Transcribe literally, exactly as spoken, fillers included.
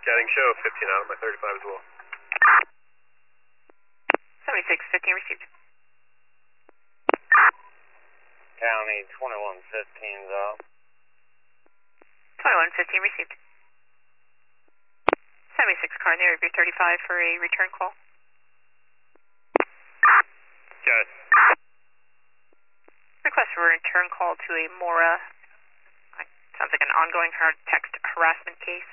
Getting show, fifteen out of my thirty-five as well. seventy-six fifteen received. County twenty-one fifteen's up. twenty-one fifteen received. seventy-six car in the area of thirty-five for a return call. Got it. Request for a return call to a Mora. Sounds like an ongoing hard text harassment case.